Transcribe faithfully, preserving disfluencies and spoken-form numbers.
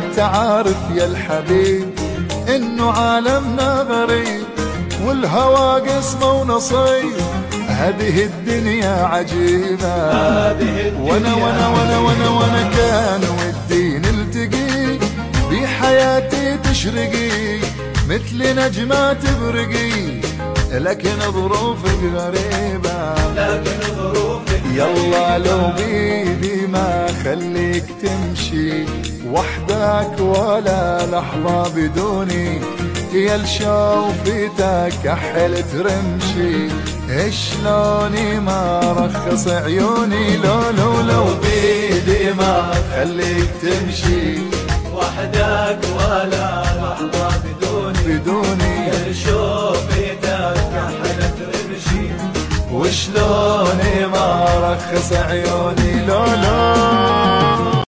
انت عارف يا الحبيب انه عالمنا غريب، والهوى قسمه ونصيب، هذه الدنيا عجيبة. وانا وانا وانا وانا وانا كان ودي نلتقي، بحياتي تشرقي مثل نجمة تبرقي، لكن ظروفك غريبة، لكن ظروفك يلا لو بيدي ما خليك تمشي وحدك ولا لحظة بدوني، يا الشوفتك كحل ترمشي، شلوني ما رخص عيوني، لو لو لو بيدي ما خليك تمشي وحدك ولا لحظة بدوني، بدوني يا شوفتك كحل ترمشي، وشلوني ما رخص عيوني، لو لو